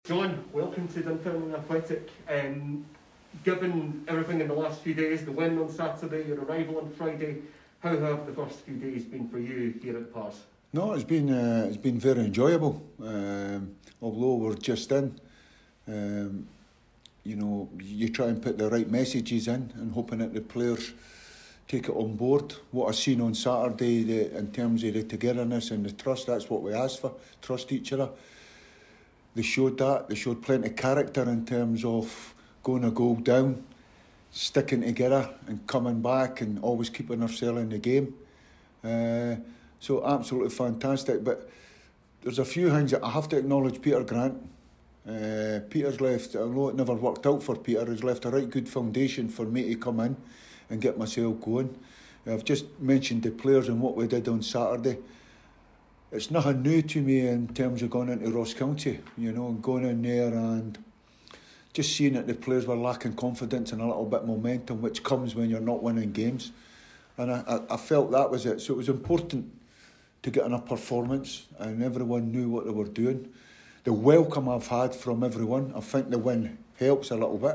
John, welcome to Dunfermline Athletic. Given everything in the last few days, the win on Saturday, your arrival on Friday, how have the first few days been for you here at Pars? No, it's been very enjoyable. Although we're just in, you try and put the right messages in, and hoping that the players take it on board. What I seen on Saturday, in terms of the togetherness and the trust, that's what we asked for. Trust each other. They showed that. They showed plenty of character in terms of going a goal down, sticking together and coming back and always keeping ourselves in the game. So absolutely fantastic. But there's a few things that I have to acknowledge. Peter Grant. Peter's left, although it never worked out for Peter, has left a right good foundation for me to come in and get myself going. I've just mentioned the players and what we did on Saturday. It's nothing new to me in terms of going into Ross County, going in there and just seeing that the players were lacking confidence and a little bit of momentum, which comes when you're not winning games. And I felt that was it. So it was important to get in a performance, and everyone knew what they were doing. The welcome I've had from everyone, I think the win helps a little bit.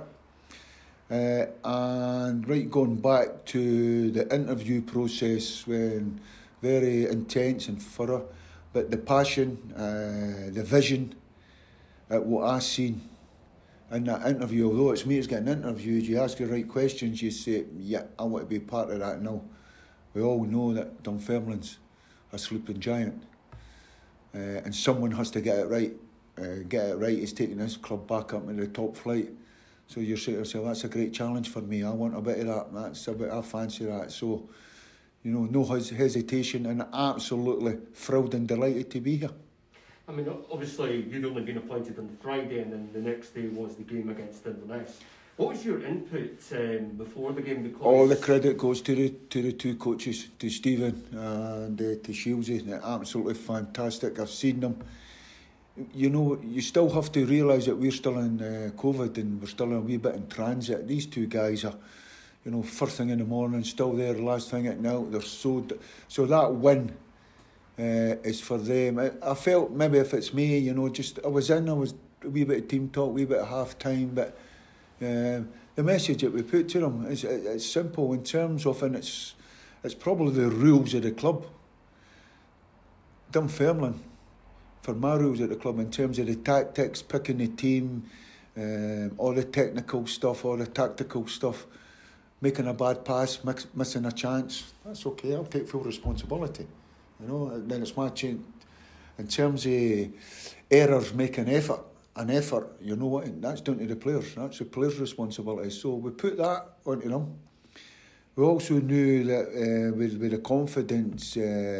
And right, going back to the interview process, when very intense and thorough, but the passion, the vision, what I seen in that interview, although it's me that's getting interviewed, you ask the right questions, you say, yeah, I want to be part of that now. We all know that Dunfermline's a sleeping giant, and someone has to get it right. Get it right is taking this club back up into the top flight. So you're saying to yourself, that's a great challenge for me. I want a bit of that. I fancy that. So, no hesitation, and absolutely thrilled and delighted to be here. I mean, obviously, you'd only been appointed on Friday, and then the next day was the game against Inverness. What was your input before the game? Because all the credit goes to the two coaches, to Stephen and to Shieldsy. They're absolutely fantastic. I've seen them. You still have to realise that we're still in COVID and we're still a wee bit in transit. These two guys are, first thing in the morning, still there, last thing at night. They're so that win is for them. I felt maybe if it's me, I was a wee bit of team talk, a wee bit of half time, but the message that we put to them is it's simple in terms of, and it's probably the rules of the club. Dunfermline, for my rules at the club, in terms of the tactics, picking the team, all the technical stuff, all the tactical stuff, making a bad pass, missing a chance, that's okay, I'll take full responsibility. Then it's my change. In terms of errors, making an effort, that's down to the players. That's the players' responsibility. So we put that onto them. We also knew that with the confidence,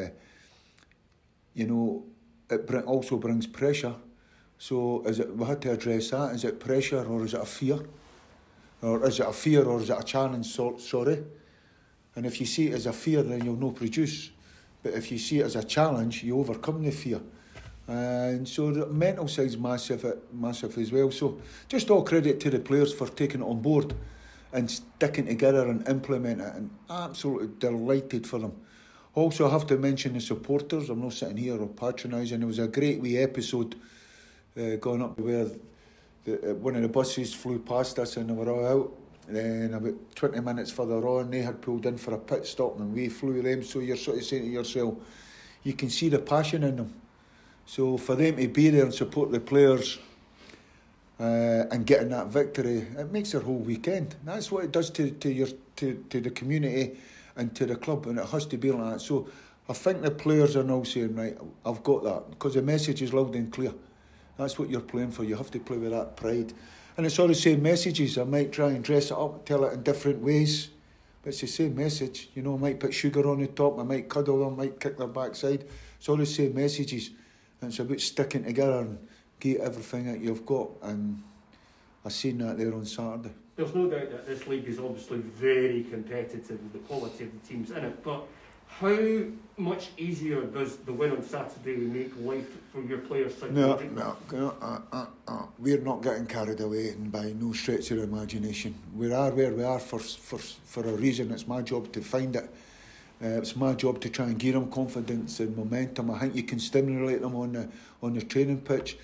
it also brings pressure. So we had to address that. Is it pressure or is it a fear? Or is it a fear or is it a challenge? Sorry. And if you see it as a fear, then you'll not produce. But if you see it as a challenge, you overcome the fear. And so the mental side's massive as well. So just all credit to the players for taking it on board and sticking together and implementing it. And absolutely delighted for them. Also, I have to mention the supporters. I'm not sitting here or patronising. It was a great wee episode going up where one of the buses flew past us and they were all out. Then about 20 minutes further on, they had pulled in for a pit stop and we flew them. So you're sort of saying to yourself, you can see the passion in them. So for them to be there and support the players and getting that victory, it makes their whole weekend. That's what it does to the community and to the club, and it has to be like that. So I think the players are now saying, right, I've got that, because the message is loud and clear. That's what you're playing for. You have to play with that pride. And it's all the same messages. I might try and dress it up, tell it in different ways, but it's the same message. I might put sugar on the top, I might cuddle them, I might kick their backside. It's all the same messages. And it's about sticking together and get everything that you've got. And I seen that there on Saturday. There's no doubt that this league is obviously very competitive with the quality of the teams in it, but how much easier does the win on Saturday make life for your players psychologically? No, we're not getting carried away by no stretch of the imagination. We are where we are for a reason. It's my job to find it. It's my job to try and give them confidence and momentum. I think you can stimulate them on the training pitch,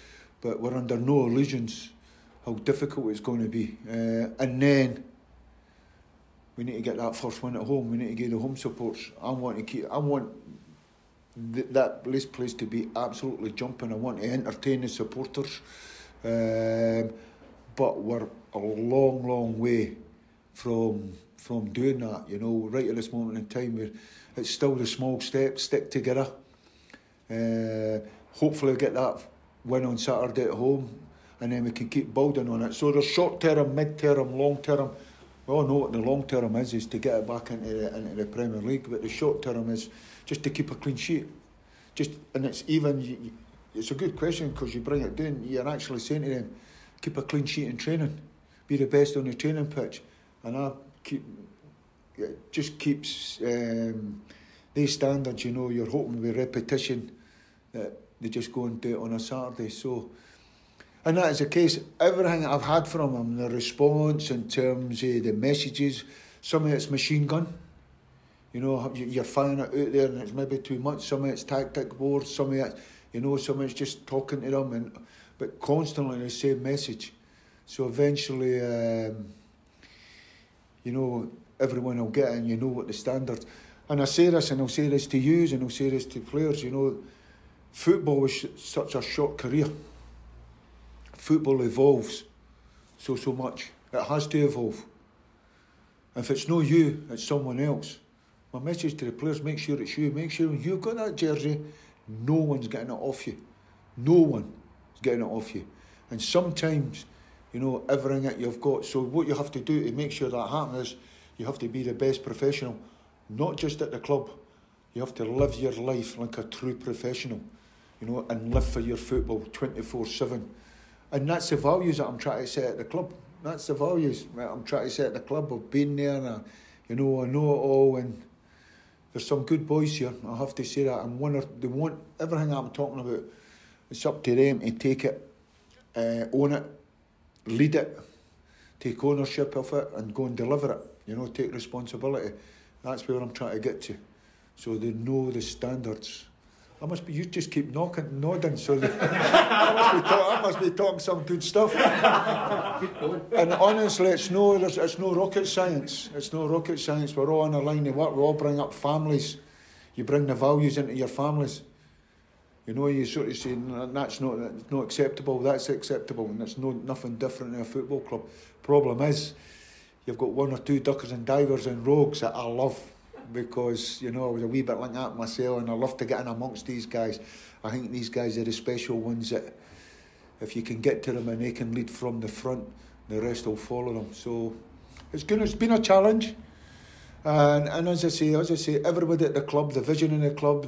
but we're under no illusions how difficult it's going to be. And then we need to get that first win at home. We need to get the home supports. I want this place to be absolutely jumping. I want to entertain the supporters. But we're a long, long way from doing that. You know, right at this moment in time, it's still the small steps. Stick together. Hopefully, get that win on Saturday at home, and then we can keep building on it. So there's short term, mid term, long term. We all know what the long term is to get it back into the Premier League. But the short term is just to keep a clean sheet. And it's even. It's a good question because you bring it down. You're actually saying to them, keep a clean sheet in training, be the best on the training pitch, and it just keeps these standards. You know, you're hoping with repetition that they just go and do it on a Saturday. So, and that is the case. Everything I've had from them, the response in terms of the messages, some of it's machine gun. You know, you're firing it out there and it's maybe too much. Some of it's tactic boards, some of it, you know, some of it's just talking to them, but constantly the same message. So eventually, you know, everyone will get it and you know what the standards. And I say this, and I'll say this to you, and I'll say this to players, you know, football is such a short career. Football evolves so much. It has to evolve. If it's no you, it's someone else. My message to the players, make sure it's you. Make sure when you've got that jersey, no one's getting it off you. No one is getting it off you. And sometimes, you know, everything that you've got. So what you have to do to make sure that happens is you have to be the best professional, not just at the club. You have to live your life like a true professional, you know, and live for your football 24/7. And that's the values that I'm trying to set at the club. That's the values that I'm trying to set at the club. I've been there and, you know, I know it all. And there's some good boys here, I have to say that. And they want everything that I'm talking about. It's up to them to take it, own it, lead it, take ownership of it and go and deliver it. You know, take responsibility. That's where I'm trying to get to. So they know the standards. You just keep nodding, so I must be talking some good stuff. And honestly, it's no rocket science. It's no rocket science. We're all on a line of work. We all bring up families. You bring the values into your families. You know, you sort of say, that's not acceptable, that's acceptable, and it's nothing different in a football club. Problem is, you've got one or two duckers and divers and rogues that I love, because, you know, I was a wee bit like that myself, and I love to get in amongst these guys. I think these guys are the special ones that, if you can get to them and they can lead from the front, the rest will follow them. So it's been a challenge. And as I say, everybody at the club, the vision in the club,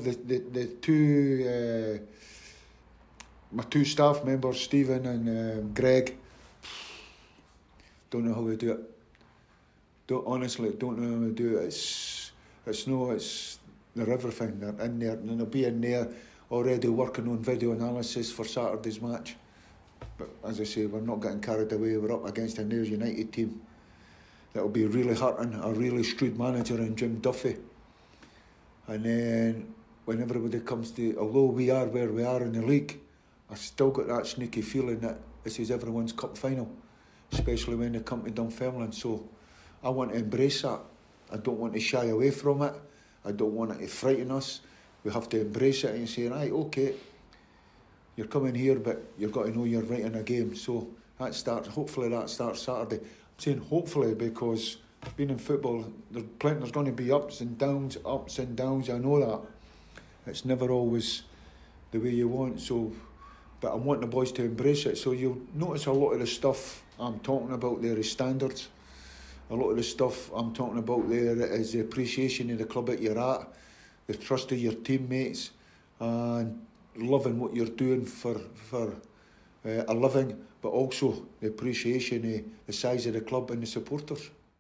my two staff members, Stephen and Greg, don't know how to do it. Honestly, don't know how to do it. They're everything. They're in there, and they'll be in there already working on video analysis for Saturday's match. But as I say, we're not getting carried away. We're up against a Nares United team that'll be really hurting, a really shrewd manager in Jim Duffy. And then when everybody comes to, although we are where we are in the league, I still got that sneaky feeling that this is everyone's cup final, especially when they come to Dunfermline. So I want to embrace that. I don't want to shy away from it. I don't want it to frighten us. We have to embrace it and say, right, okay, you're coming here, but you've got to know you're right in a game. So hopefully that starts Saturday. I'm saying hopefully because being in football, there's going to be ups and downs. I know that. It's never always the way you want. So, but I want the boys to embrace it. So you'll notice a lot of the stuff I'm talking about there is standards. A lot of the stuff I'm talking about there is the appreciation of the club that you're at, the trust of your teammates, and loving what you're doing for a living, but also the appreciation of the size of the club and the supporters.